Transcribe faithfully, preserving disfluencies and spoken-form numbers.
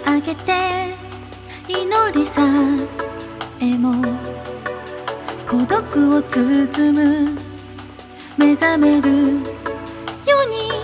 上げて祈りさえも孤独を包む目覚めるように